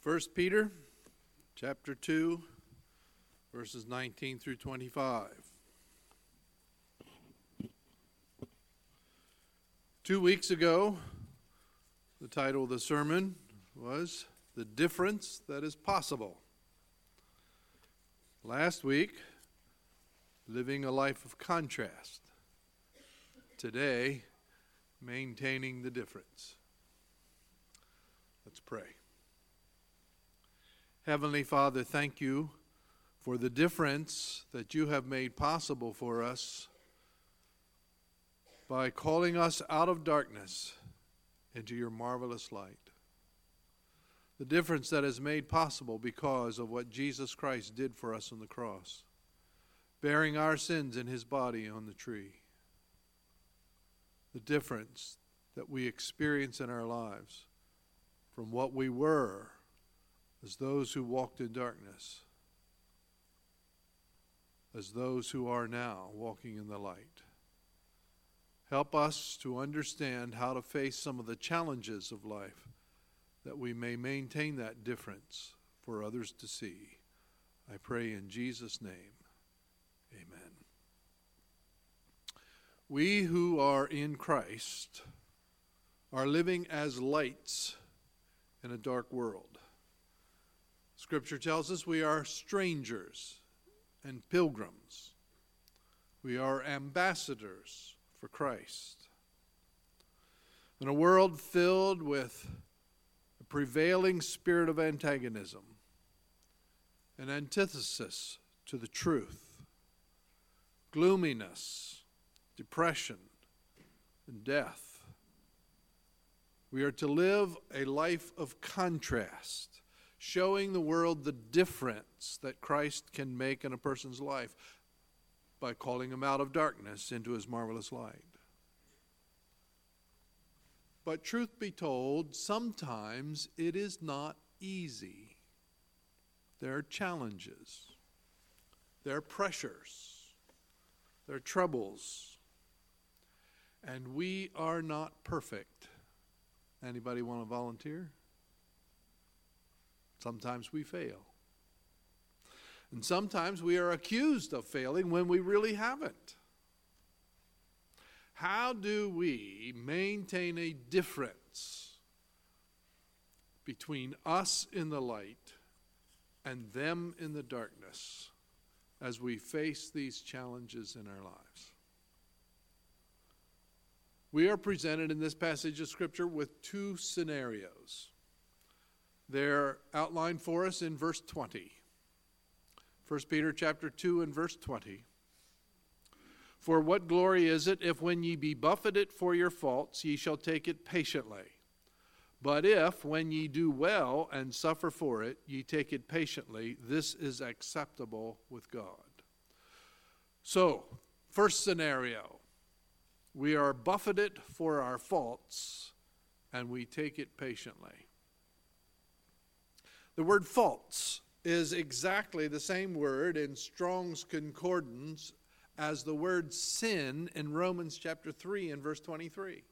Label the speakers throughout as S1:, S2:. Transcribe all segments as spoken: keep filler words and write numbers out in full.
S1: First Peter chapter two, verses nineteen through twenty-five. Two weeks ago, the title of the sermon was The Difference That Is Possible. Last week, Living a Life of Contrast. Today, Maintaining the Difference. Let's pray. Heavenly Father, thank you for the difference that you have made possible for us by calling us out of darkness into your marvelous light. The difference that is made possible because of what Jesus Christ did for us on the cross, bearing our sins in his body on the tree. The difference that we experience in our lives from what we were as those who walked in darkness, as those who are now walking in the light. Help us to understand how to face some of the challenges of life, that we may maintain that difference for others to see. I pray in Jesus' name, amen. We who are in Christ are living as lights in a dark world. Scripture tells us we are strangers and pilgrims. We are ambassadors for Christ. In a world filled with a prevailing spirit of antagonism, an antithesis to the truth, gloominess, depression, and death, we are to live a life of contrast, showing the world the difference that Christ can make in a person's life by calling him out of darkness into his marvelous light. But truth be told, sometimes it is not easy. There are challenges. There are pressures. There are troubles. And we are not perfect. Anybody want to volunteer? Sometimes we fail. And sometimes we are accused of failing when we really haven't. How do we maintain a difference between us in the light and them in the darkness as we face these challenges in our lives? We are presented in this passage of Scripture with two scenarios. They're outlined for us in verse twenty. First Peter chapter two and verse twenty. For what glory is it if when ye be buffeted for your faults, ye shall take it patiently? But if when ye do well and suffer for it, ye take it patiently, this is acceptable with God. So, first scenario, we are buffeted for our faults and we take it patiently. The word faults is exactly the same word in Strong's Concordance as the word sin in Romans chapter three and verse twenty-three.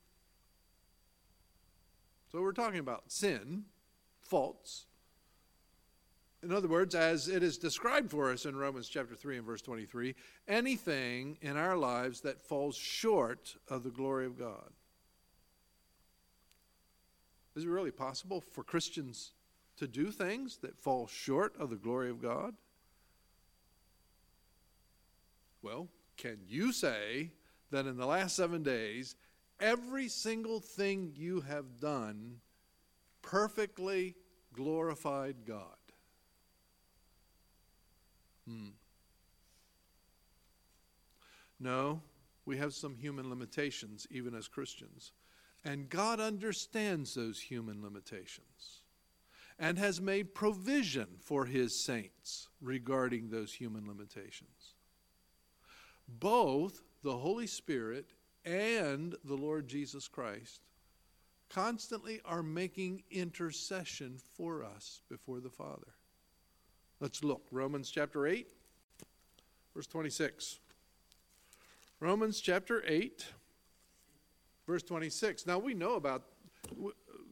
S1: So we're talking about sin, faults. In other words, as it is described for us in Romans chapter three and verse twenty-three, anything in our lives that falls short of the glory of God. Is it really possible for Christians to do things that fall short of the glory of God? Well, can you say that in the last seven days, every single thing you have done perfectly glorified God? Hmm. No, we have some human limitations, even as Christians. And God understands those human limitations and has made provision for his saints regarding those human limitations. Both the Holy Spirit and the Lord Jesus Christ constantly are making intercession for us before the Father. Let's look. Romans chapter eight, verse twenty-six. Romans chapter eight, verse twenty-six. Now we know about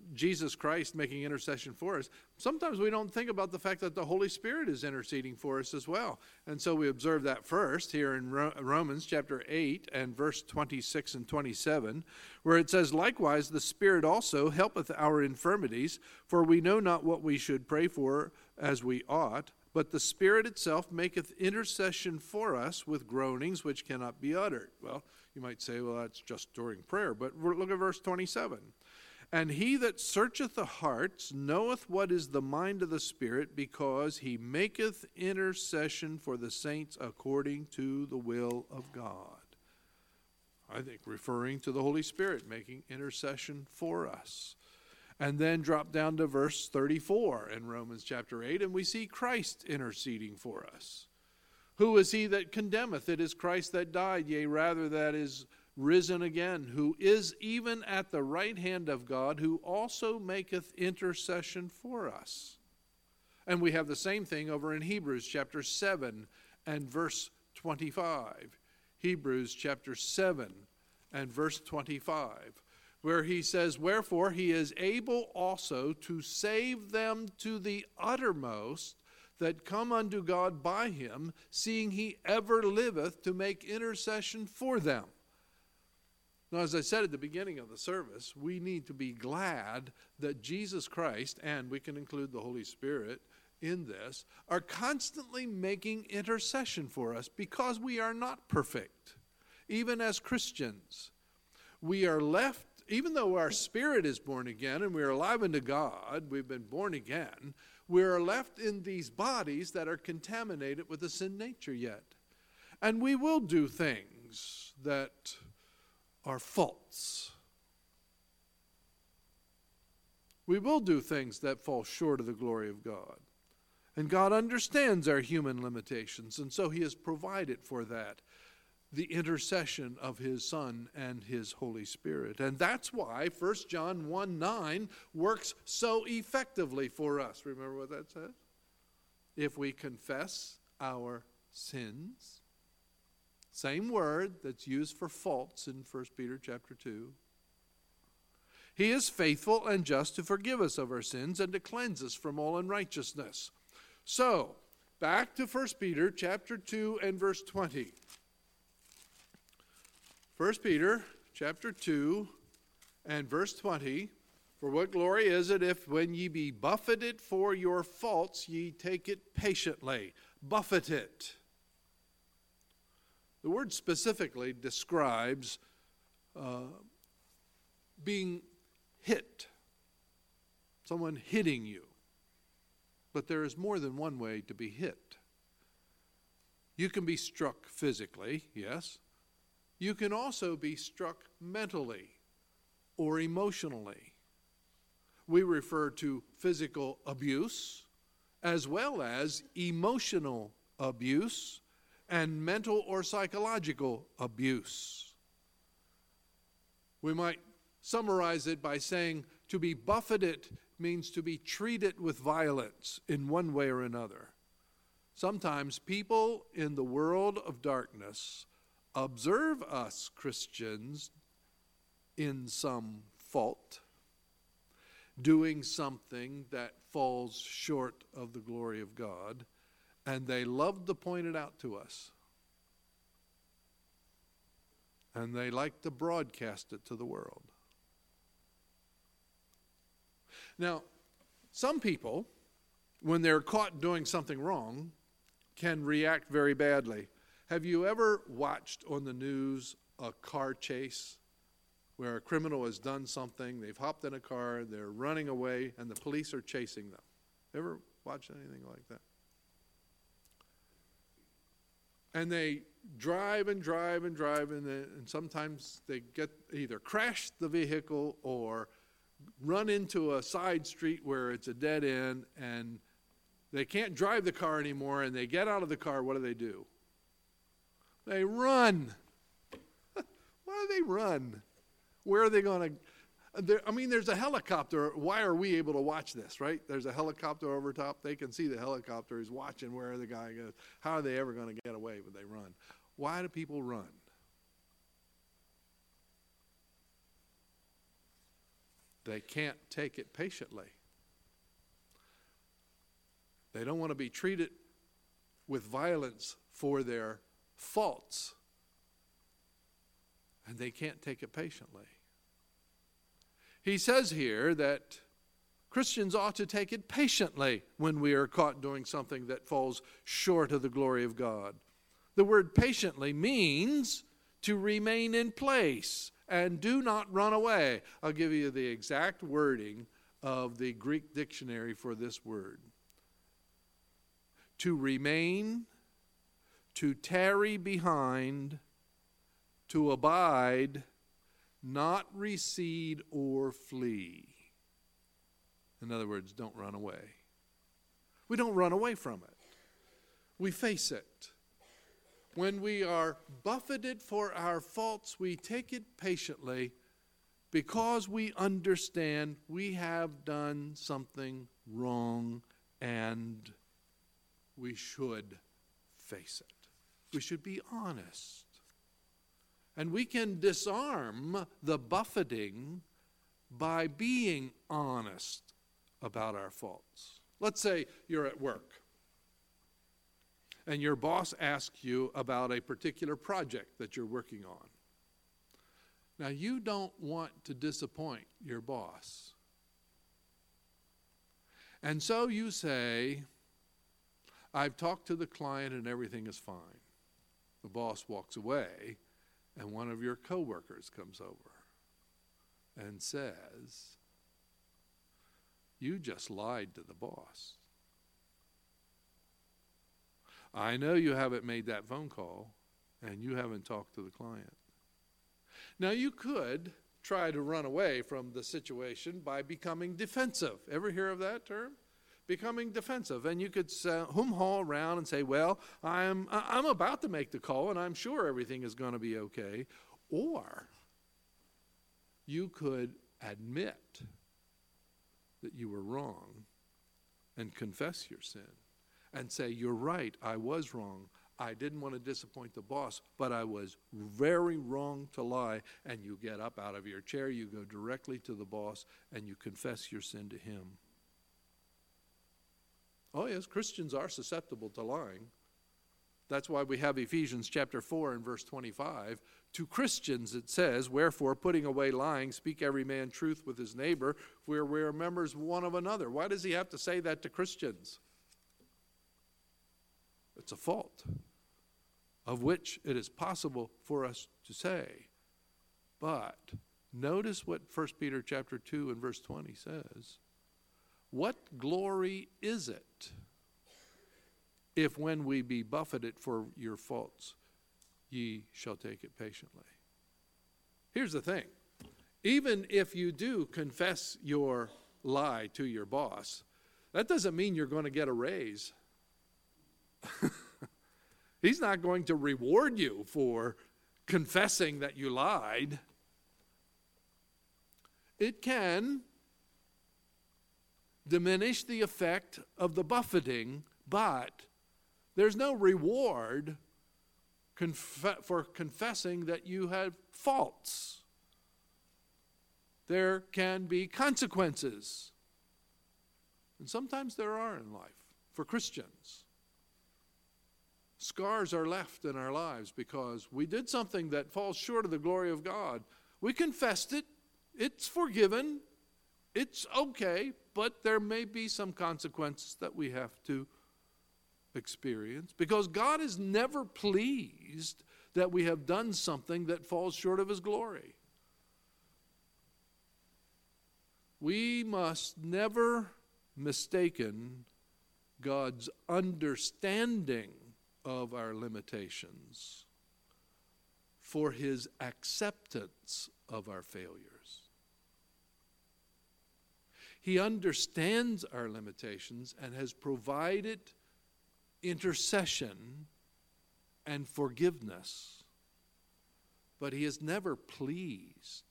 S1: Jesus Christ making intercession for us, sometimes we don't think about the fact that the Holy Spirit is interceding for us as well. And so we observe that first here in Romans chapter eight and verse twenty-six and twenty-seven, where it says, "Likewise the Spirit also helpeth our infirmities, for we know not what we should pray for as we ought, but the Spirit itself maketh intercession for us with groanings which cannot be uttered." Well, you might say, well, that's just during prayer, but look at verse twenty-seven. "And he that searcheth the hearts knoweth what is the mind of the Spirit, because he maketh intercession for the saints according to the will of God." I think referring to the Holy Spirit making intercession for us. And then drop down to verse thirty-four in Romans chapter eight, and we see Christ interceding for us. "Who is he that condemneth? It is Christ that died, yea, rather that is risen again, who is even at the right hand of God, who also maketh intercession for us." And we have the same thing over in Hebrews chapter seven and verse twenty-five. Hebrews chapter seven and verse twenty-five. Where he says, "Wherefore he is able also to save them to the uttermost that come unto God by him, seeing he ever liveth to make intercession for them." Now, as I said at the beginning of the service, we need to be glad that Jesus Christ, and we can include the Holy Spirit in this, are constantly making intercession for us, because we are not perfect. Even as Christians, we are left, even though our spirit is born again and we are alive unto God, we've been born again, we are left in these bodies that are contaminated with the sin nature yet. And we will do things that are faults. We will do things that fall short of the glory of God. And God understands our human limitations, and so he has provided for that the intercession of his Son and his Holy Spirit. And that's why First John one nine works so effectively for us. Remember what that says? If we confess our sins, same word that's used for faults in First Peter chapter two, he is faithful and just to forgive us of our sins and to cleanse us from all unrighteousness. So, back to First Peter chapter two and verse twenty. First Peter chapter two and verse twenty, "For what glory is it if when ye be buffeted for your faults ye take it patiently?" Buffet it. The word specifically describes uh, being hit, someone hitting you. But there is more than one way to be hit. You can be struck physically, yes. You can also be struck mentally or emotionally. We refer to physical abuse as well as emotional abuse and mental or psychological abuse. We might summarize it by saying to be buffeted means to be treated with violence in one way or another. Sometimes people in the world of darkness observe us Christians in some fault, doing something that falls short of the glory of God, and they love to point it out to us. And they like to broadcast it to the world. Now, some people, when they're caught doing something wrong, can react very badly. Have you ever watched on the news a car chase where a criminal has done something, they've hopped in a car, they're running away, and the police are chasing them? Ever watched anything like that? And they drive and drive and drive, and, they, and sometimes they get either crash the vehicle or run into a side street where it's a dead end, and they can't drive the car anymore, and they get out of the car. What do they do? They run. Why do they run? Where are they going to? I mean, there's a helicopter. Why are we able to watch this, right? There's a helicopter over top. They can see the helicopter. He's watching where the guy goes. How are they ever going to get away when they run? Why do people run? they can't take it patiently. They don't want to be treated with violence for their faults, and they can't take it patiently. He says here that Christians ought to take it patiently when we are caught doing something that falls short of the glory of God. The word patiently means to remain in place and do not run away. I'll give you the exact wording of the Greek dictionary for this word. To remain, to tarry behind, to abide, not recede or flee. In other words, don't run away. We don't run away from it. We face it. When we are buffeted for our faults, we take it patiently because we understand we have done something wrong and we should face it. We should be honest. And we can disarm the buffeting by being honest about our faults. Let's say you're at work and your boss asks you about a particular project that you're working on. Now, you don't want to disappoint your boss. And so you say, I've talked to the client and everything is fine. The boss walks away and one of your coworkers comes over and says, you just lied to the boss. I know you haven't made that phone call and you haven't talked to the client. Now, you could try to run away from the situation by becoming defensive. Ever hear of that term? Becoming defensive. And you could uh, hum-haw around and say, well, I'm, I'm about to make the call and I'm sure everything is going to be okay. Or you could admit that you were wrong and confess your sin and say, you're right, I was wrong. I didn't want to disappoint the boss, but I was very wrong to lie. And you get up out of your chair, you go directly to the boss, and you confess your sin to him. Oh yes, Christians are susceptible to lying. That's why we have Ephesians chapter four and verse twenty-five. To Christians it says, wherefore, putting away lying, speak every man truth with his neighbor, for we are members one of another. Why does he have to say that to Christians? It's a fault of which it is possible for us to say. But notice what First Peter chapter two and verse twenty says. What glory is it if when we be buffeted for your faults, ye shall take it patiently? Here's the thing. Even if you do confess your lie to your boss, that doesn't mean you're going to get a raise. He's not going to reward you for confessing that you lied. It can diminish the effect of the buffeting, but there's no reward conf- for confessing that you had faults. There can be consequences. And sometimes there are in life for Christians. Scars are left in our lives because we did something that falls short of the glory of God. We confessed it. It's forgiven. It's okay, but there may be some consequences that we have to experience because God is never pleased that we have done something that falls short of his glory. We must never mistaken God's understanding of our limitations for his acceptance of our failures. He understands our limitations and has provided intercession and forgiveness, but he is never pleased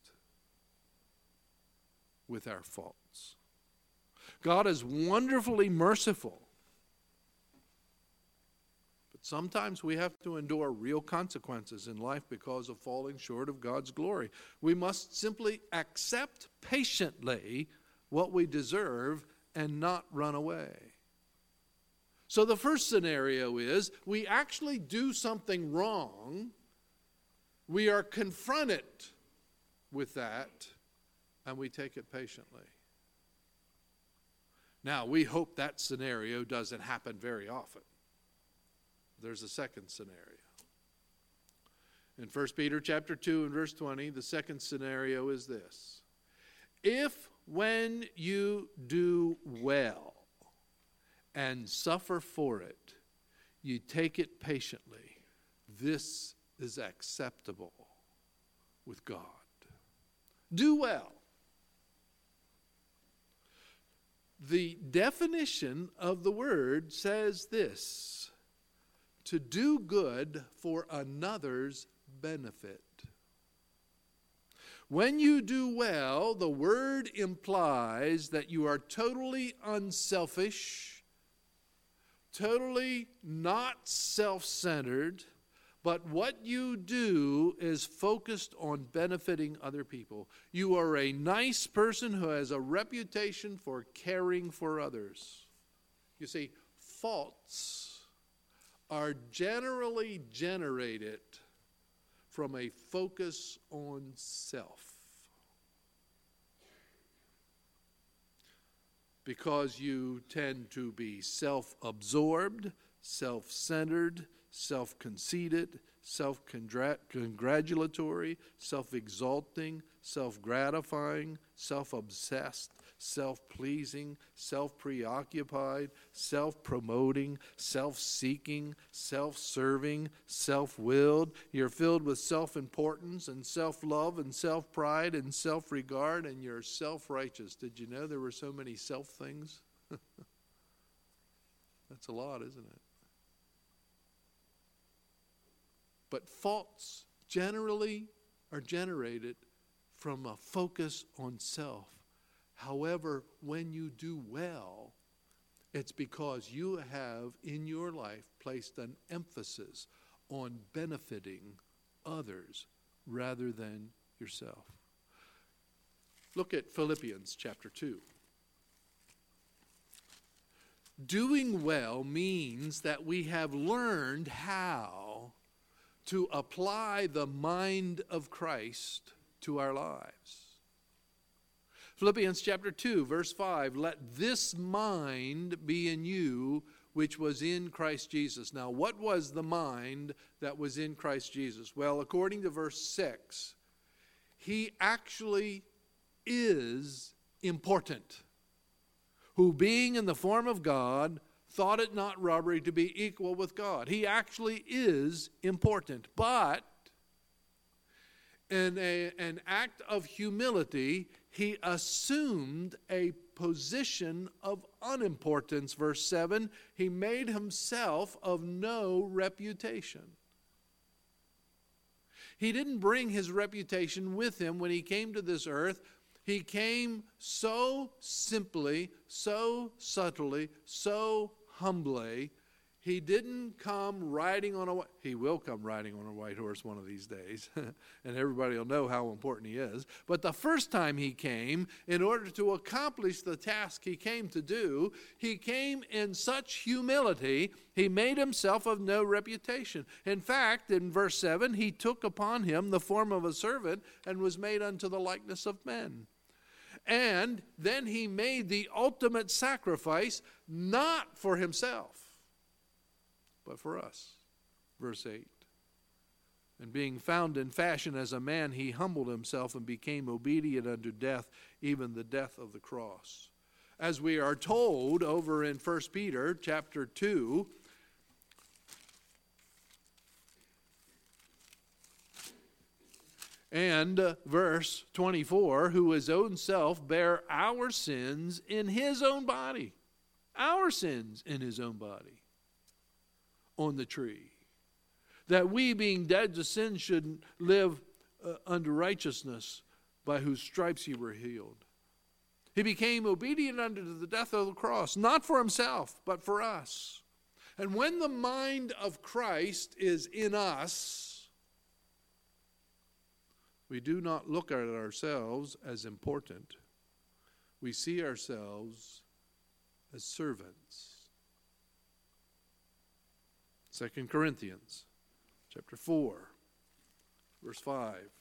S1: with our faults. God is wonderfully merciful, But sometimes we have to endure real consequences in life because of falling short of God's glory. We must simply accept patiently what we deserve and not run away. So the first scenario is we actually do something wrong. We are confronted with that, and we take it patiently. Now, we hope that scenario doesn't happen very often. There's a second scenario. In First Peter chapter two and verse twenty, the second scenario is this. If when you do well and suffer for it, you take it patiently, this is acceptable with God. Do well. The definition of the word says this: to do good for another's benefit. When you do well, the word implies that you are totally unselfish, totally not self-centered, but what you do is focused on benefiting other people. You are a nice person who has a reputation for caring for others. You see, faults are generally generated from a focus on self. Because you tend to be self-absorbed, self-centered, self-conceited, self-congratulatory, self-exalting, self-gratifying, self-obsessed, self-pleasing, self-preoccupied, self-promoting, self-seeking, self-serving, self-willed. You're filled with self-importance and self-love and self-pride and self-regard, and you're self-righteous. Did you know there were so many self things? That's a lot, isn't it? But faults generally are generated from a focus on self. However, when you do well, it's because you have in your life placed an emphasis on benefiting others rather than yourself. Look at Philippians chapter two. Doing well means that we have learned how to apply the mind of Christ to our lives. Philippians chapter two, verse five, let this mind be in you, which was in Christ Jesus. Now, what was the mind that was in Christ Jesus? Well, according to verse six, he actually is important, who being in the form of God, thought it not robbery to be equal with God. He actually is important, but in a, an act of humility, he assumed a position of unimportance. Verse seven, he made himself of no reputation. He didn't bring his reputation with him when he came to this earth. He came so simply, so subtly, so humbly. He didn't come riding on a white, he will come riding on a white horse one of these days, and everybody will know how important he is. But the first time he came, in order to accomplish the task he came to do, he came in such humility, he made himself of no reputation. In fact, in verse seven, he took upon him the form of a servant and was made unto the likeness of men. And then he made the ultimate sacrifice, not for himself, but for us. Verse eight. And being found in fashion as a man, he humbled himself and became obedient unto death, even the death of the cross. As we are told over in First Peter chapter two, and uh, verse twenty-four, who his own self bare our sins in his own body. Our sins in his own body on the tree. That we, being dead to sin, should live uh, unto righteousness, by whose stripes ye were healed. He became obedient unto the death of the cross, not for himself, but for us. And when the mind of Christ is in us, we do not look at ourselves as important. We see ourselves as servants. Second Corinthians chapter four, verse five.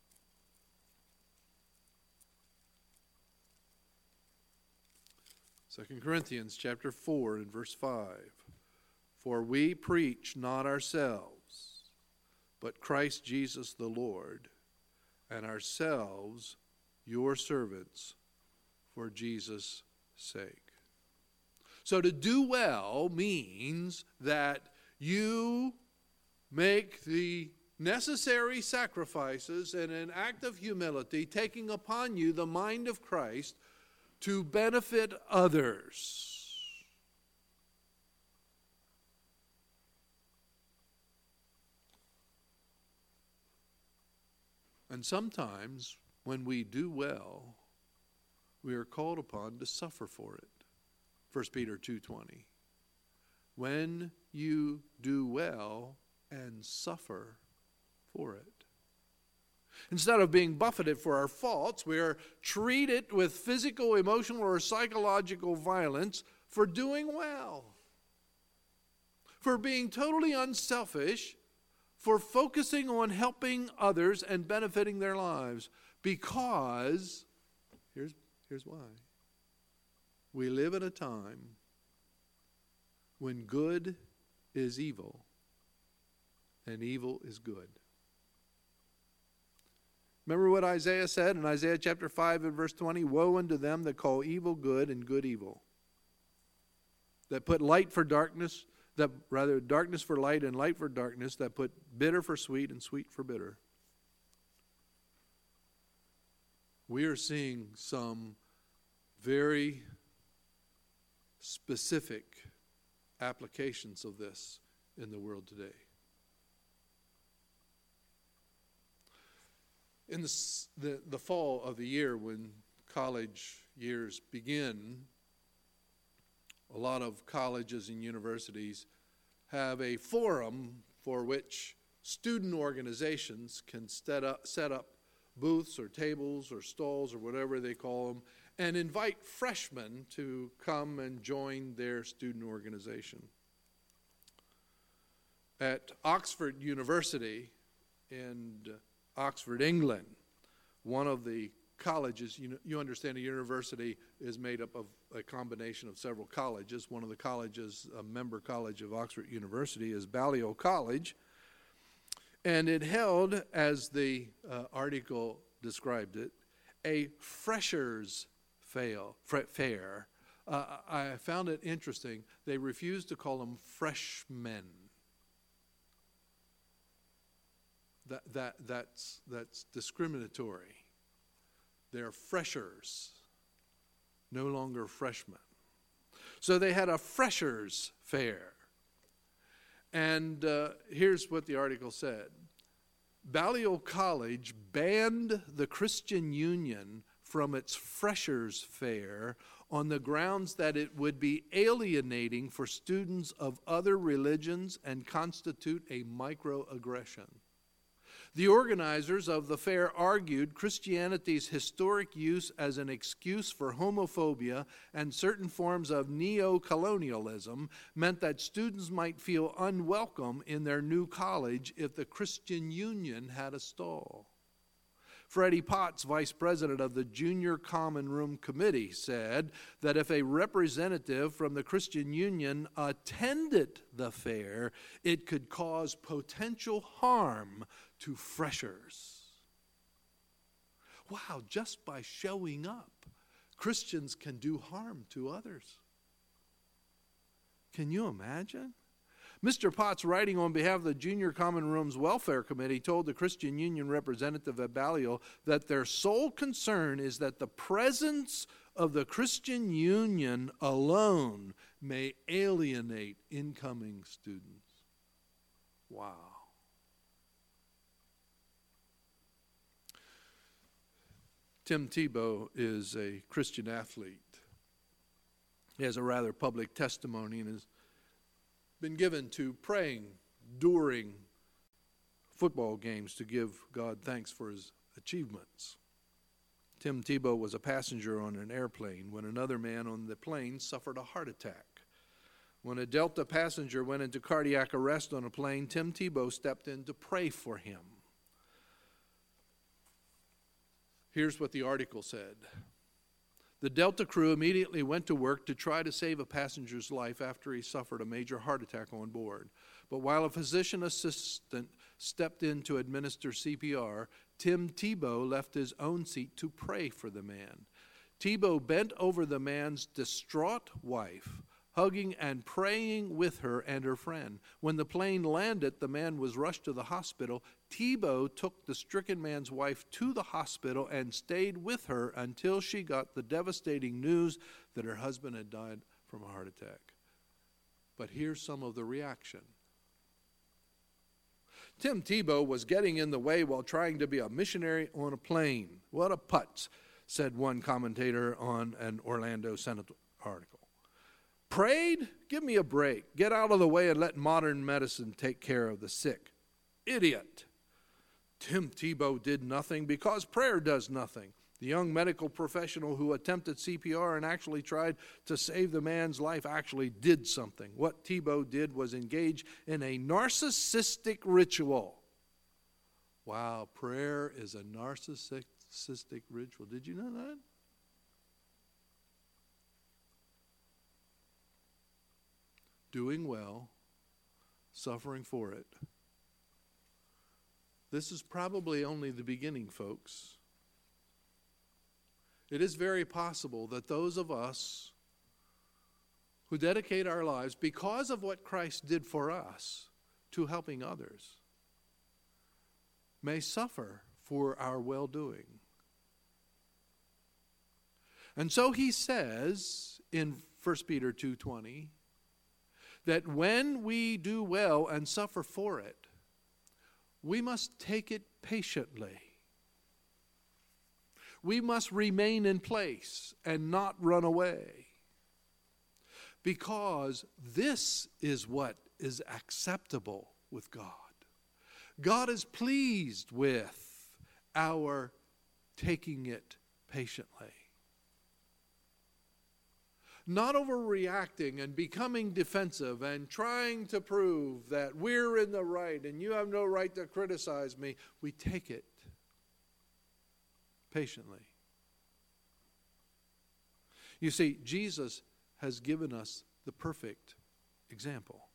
S1: Second Corinthians chapter four and verse five. For we preach not ourselves, but Christ Jesus the Lord, and ourselves your servants for Jesus' sake. So to do well means that you make the necessary sacrifices in an act of humility, taking upon you the mind of Christ to benefit others. And sometimes when we do well, we are called upon to suffer for it. First Peter two twenty. When you do well and suffer for it. Instead of being buffeted for our faults, we are treated with physical, emotional, or psychological violence for doing well. For being totally unselfish, for focusing on helping others and benefiting their lives. Because, here's, here's why. We live in a time when good is evil and evil is good. Remember what Isaiah said in Isaiah chapter five and verse twenty? Woe unto them that call evil good and good evil. That put light for darkness, that rather darkness for light and light for darkness, that put bitter for sweet and sweet for bitter. We are seeing some very specific applications of this in the world today. In the, the, the fall of the year, when college years begin, a lot of colleges and universities have a forum for which student organizations can set up, set up booths or tables or stalls or whatever they call them, and invite freshmen to come and join their student organization. At Oxford University in Oxford, England, one of the colleges, you know, you understand a university is made up of a combination of several colleges. One of the colleges, a member college of Oxford University, is Balliol College. And it held, as the uh, article described it, a freshers' fail, fair. Uh, I found it interesting. They refused to call them freshmen. That, that, that's, that's discriminatory. They're freshers, no longer freshmen. So they had a freshers' fair. And uh, here's what the article said. Balliol College banned the Christian Union from its freshers' fair on the grounds that it would be alienating for students of other religions and constitute a microaggression. The organizers of the fair argued Christianity's historic use as an excuse for homophobia and certain forms of neo-colonialism meant that students might feel unwelcome in their new college if the Christian Union had a stall. Freddie Potts, vice president of the Junior Common Room Committee, said that if a representative from the Christian Union attended the fair, it could cause potential harm to freshers. Wow, just by showing up, Christians can do harm to others. Can you imagine? Mister Potts, writing on behalf of the Junior Common Room's Welfare Committee, told the Christian Union representative at Balliol that their sole concern is that the presence of the Christian Union alone may alienate incoming students. Wow. Tim Tebow is a Christian athlete. He has a rather public testimony and is been given to praying during football games to give God thanks for his achievements. Tim Tebow was a passenger on an airplane when another man on the plane suffered a heart attack. When a Delta passenger went into cardiac arrest on a plane, Tim Tebow stepped in to pray for him. Here's what the article said. The Delta crew immediately went to work to try to save a passenger's life after he suffered a major heart attack on board. But while a physician assistant stepped in to administer C P R, Tim Tebow left his own seat to pray for the man. Tebow bent over the man's distraught wife, hugging and praying with her and her friend. When the plane landed, the man was rushed to the hospital. Tebow took the stricken man's wife to the hospital and stayed with her until she got the devastating news that her husband had died from a heart attack. But here's some of the reaction. Tim Tebow was getting in the way while trying to be a missionary on a plane. What a putz, said one commentator on an Orlando Senate article. Prayed? Give me a break. Get out of the way and let modern medicine take care of the sick. Idiot. Tim Tebow did nothing because prayer does nothing. The young medical professional who attempted C P R and actually tried to save the man's life actually did something. What Tebow did was engage in a narcissistic ritual. Wow, prayer is a narcissistic ritual. Did you know that? Doing well, suffering for it. This is probably only the beginning, folks. It is very possible that those of us who dedicate our lives because of what Christ did for us to helping others may suffer for our well-doing. And so he says in First Peter two twenty that when we do well and suffer for it, we must take it patiently. We must remain in place and not run away, because this is what is acceptable with God. God is pleased with our taking it patiently. Not overreacting and becoming defensive and trying to prove that we're in the right and you have no right to criticize me. We take it patiently. You see, Jesus has given us the perfect example.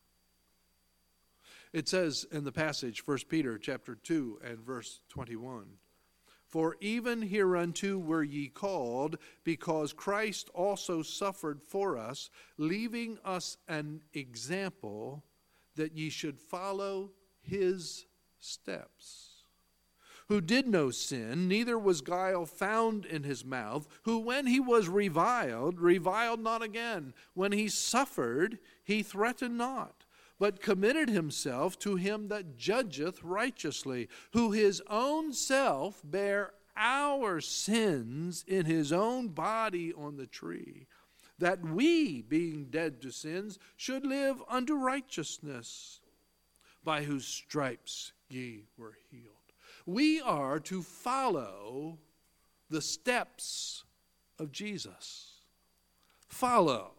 S1: It says in the passage, First Peter chapter two and verse twenty-one, for even hereunto were ye called, because Christ also suffered for us, leaving us an example that ye should follow his steps. Who did no sin, neither was guile found in his mouth, who when he was reviled, reviled not again. When he suffered, he threatened not, but committed himself to him that judgeth righteously, who his own self bare our sins in his own body on the tree, that we, being dead to sins, should live unto righteousness, by whose stripes ye were healed. We are to follow the steps of Jesus. Follow.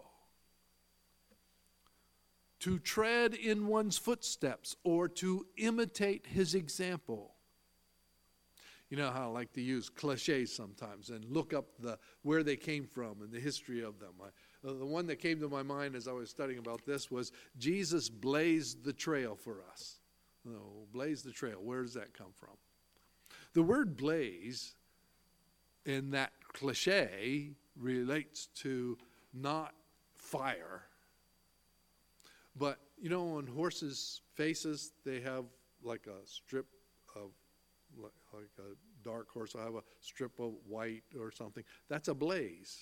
S1: To tread in one's footsteps or to imitate his example. You know how I like to use cliches sometimes and look up the where they came from and the history of them. I, the one that came to my mind as I was studying about this was Jesus blazed the trail for us. No, blaze the trail. Where does that come from? The word blaze in that cliche relates to not fire. But, you know, on horses' faces, they have like a strip of, like a dark horse, I have a strip of white or something. That's a blaze.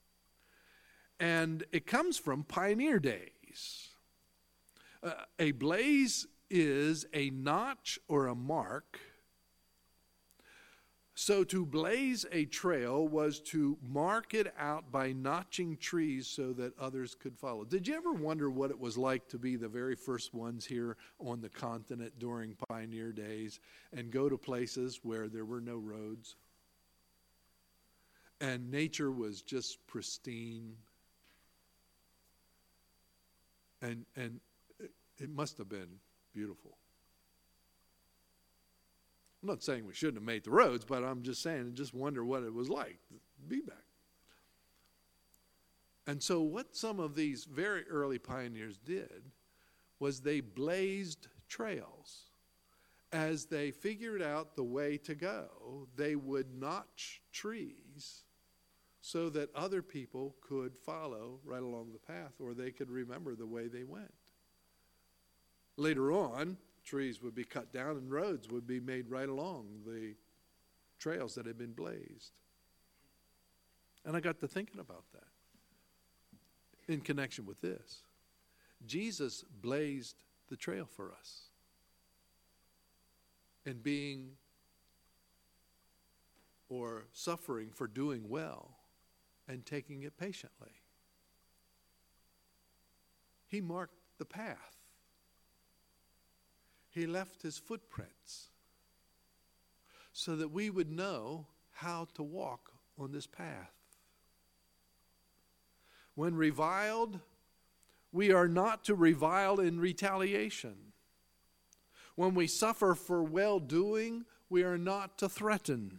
S1: And it comes from pioneer days. Uh, a blaze is a notch or a mark So to blaze a trail was to mark it out by notching trees so that others could follow. Did you ever wonder what it was like to be the very first ones here on the continent during pioneer days and go to places where there were no roads? And nature was just pristine. And, and it must have been beautiful. I'm not saying we shouldn't have made the roads, but I'm just saying, I just wonder what it was like to be back. And so what some of these very early pioneers did was they blazed trails. As they figured out the way to go, they would notch trees so that other people could follow right along the path, or they could remember the way they went. Later on, trees would be cut down and roads would be made right along the trails that had been blazed. And I got to thinking about that in connection with this. Jesus blazed the trail for us. And being or suffering for doing well and taking it patiently. He marked the path. He left his footprints so that we would know how to walk on this path. When reviled, we are not to revile in retaliation. When we suffer for well-doing, we are not to threaten.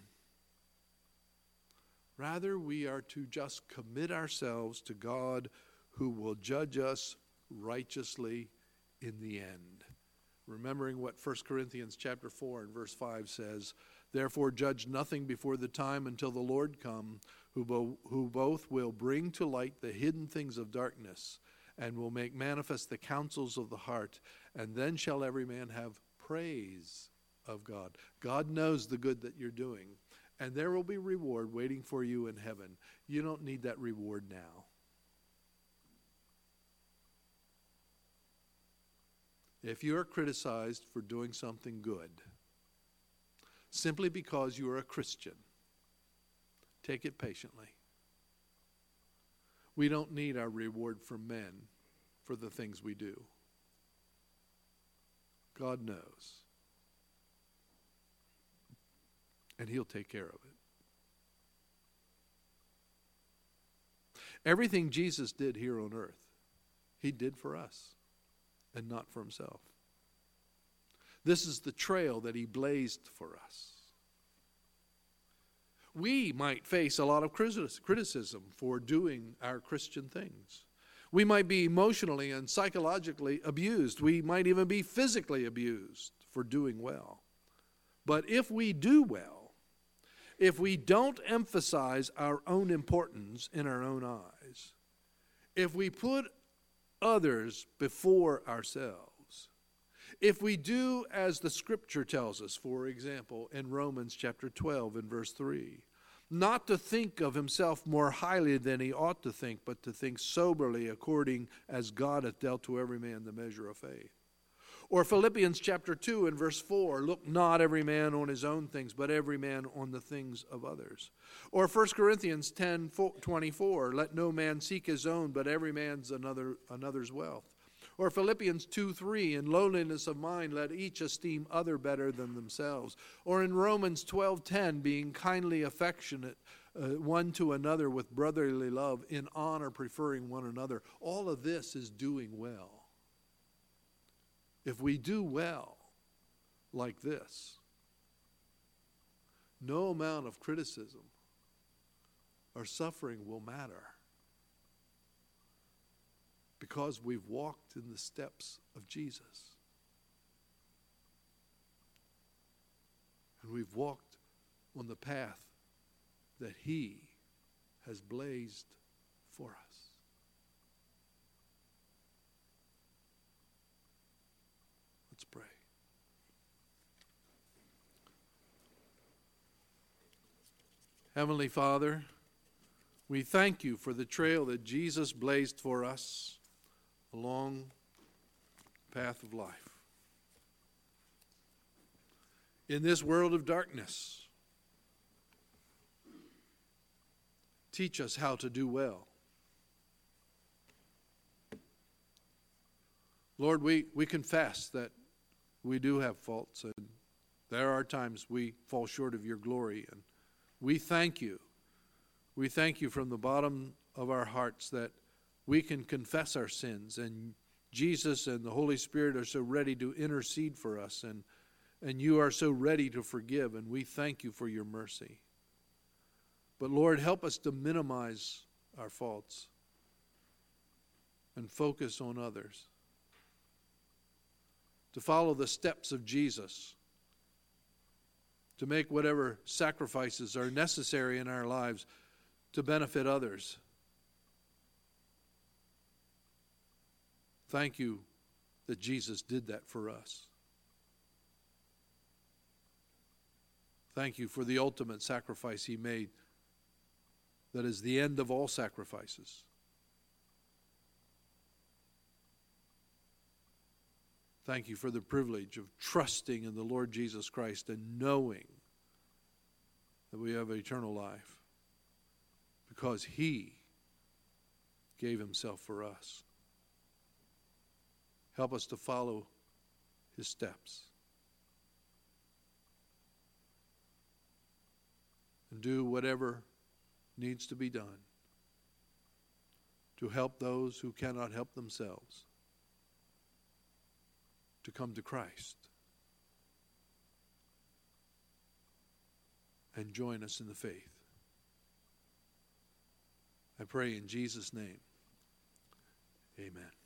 S1: Rather, we are to just commit ourselves to God, who will judge us righteously in the end. Remembering what First Corinthians chapter four and verse five says, "Therefore judge nothing before the time until the Lord come, who, bo- who both will bring to light the hidden things of darkness, and will make manifest the counsels of the heart, and then shall every man have praise of God." God knows the good that you're doing, and there will be reward waiting for you in heaven. You don't need that reward now. If you are criticized for doing something good, simply because you are a Christian, take it patiently. We don't need our reward from men for the things we do. God knows. And he'll take care of it. Everything Jesus did here on earth, he did for us and not for himself. This is the trail that he blazed for us. We might face a lot of criticism for doing our Christian things. We might be emotionally and psychologically abused. We might even be physically abused for doing well. But if we do well, if we don't emphasize our own importance in our own eyes, if we put others before ourselves, if we do as the Scripture tells us, for example, in Romans chapter twelve and verse three, not to think of himself more highly than he ought to think, but to think soberly according as God hath dealt to every man the measure of faith. Or Philippians chapter two and verse four, look not every man on his own things, but every man on the things of others. Or First Corinthians ten twenty-four, let no man seek his own, but every man's another another's wealth. Or Philippians two three, in lowliness of mind let each esteem other better than themselves. Or in Romans twelve ten, being kindly affectionate uh, one to another with brotherly love, in honor preferring one another. All of this is doing well. If we do well like this, no amount of criticism or suffering will matter, because we've walked in the steps of Jesus. And we've walked on the path that he has blazed for us. Let's pray. Heavenly Father, we thank you for the trail that Jesus blazed for us along the path of life. In this world of darkness, Teach us how to do well. Lord, we, we confess that we do have faults, and there are times we fall short of your glory, and we thank you. We thank you from the bottom of our hearts that we can confess our sins, and Jesus and the Holy Spirit are so ready to intercede for us, and, and you are so ready to forgive, and we thank you for your mercy. But Lord, help us to minimize our faults and focus on others, to follow the steps of Jesus, to make whatever sacrifices are necessary in our lives to benefit others. Thank you that Jesus did that for us. Thank you for the ultimate sacrifice he made, that is the end of all sacrifices. Thank you for the privilege of trusting in the Lord Jesus Christ and knowing that we have eternal life because he gave himself for us. Help us to follow his steps and do whatever needs to be done to help those who cannot help themselves to come to Christ and join us in the faith. I pray in Jesus' name, amen.